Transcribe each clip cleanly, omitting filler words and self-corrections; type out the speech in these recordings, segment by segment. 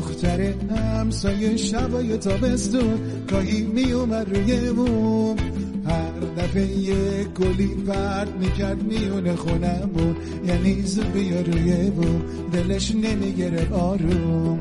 دختر همسایه شبای تابستون گاهی می اومد روی بوم، هر دفعه یک گلی پرت میکرد میونه خونمون، یعنی زود بیا روی بوم، دلش نمیگرفت آروم.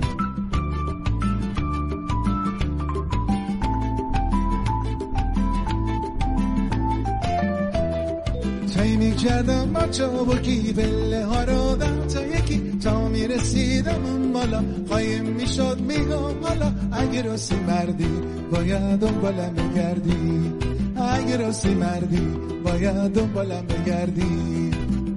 تایی میکردم با چابکی پله ها رو دم تا یکی، تا میرسیدم اون بالا قایم میشد میگم حالا اگه راستی مردی باید دنبالم بگردی، اگه راستی مردی باید دنبالم بگردی.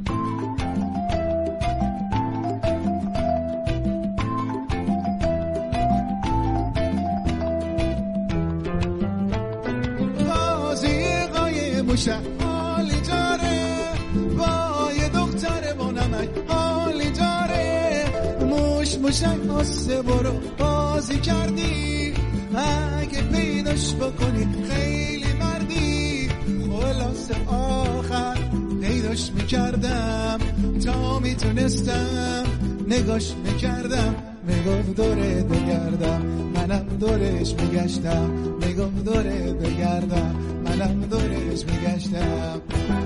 بازی قایموشه حالی داره، با یه دختر با نمک حالی داره، موشک آسه برو بازی کردی، اگه پیداش بکنی خیلی مردی. خلاص آخر پیداش میکردم تا میتونستم، نگاش میکردم میگفت دوره بگردم، منم دورش میگشتم، میگفت دوره بگردم، منم دورش میگشتم.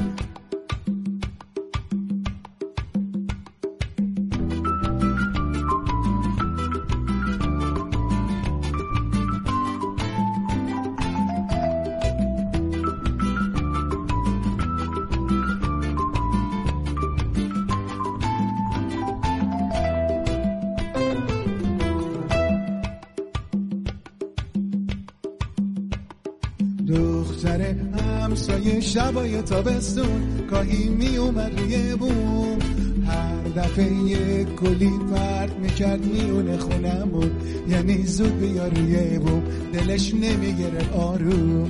دختر همسایه شبای تابستون گاهی می اومد روی بوم، هر دفعه یک گلی پرت میکرد میونه خونمون، یعنی زود بیا روی بوم، دلش نمیگرفت آروم.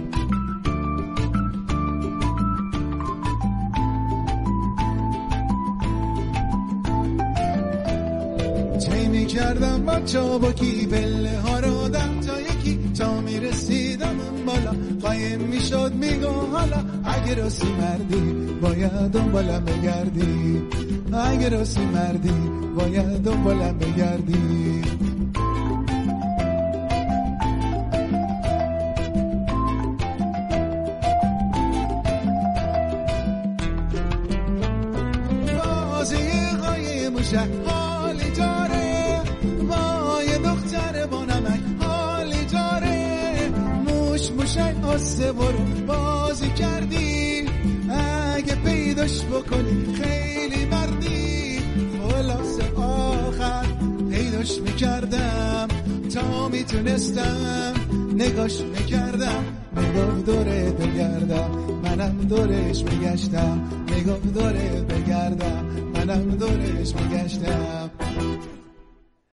طی میکردم با چابکی پله ها رو دم تا یکی، تا میرسیدم اون بالا قایم میشد میگم حالا اگه راستی مردی باید دنبالم بگردی، اگه راستی مردی باید دنبالم بگردی. بازی قایموشه حالی داره، با یه دختر با نمک حالی داره، موشک آسه برو بازی کردی، اگه پیداش بکنی خیلی مردی. خلاص آخر پیداش میکردم تا میتونستم، نگاش میکردم میگفت دوره بگردم، منم دورش میگشتم، میگفت دوره بگردم، منم دورش میگشتم.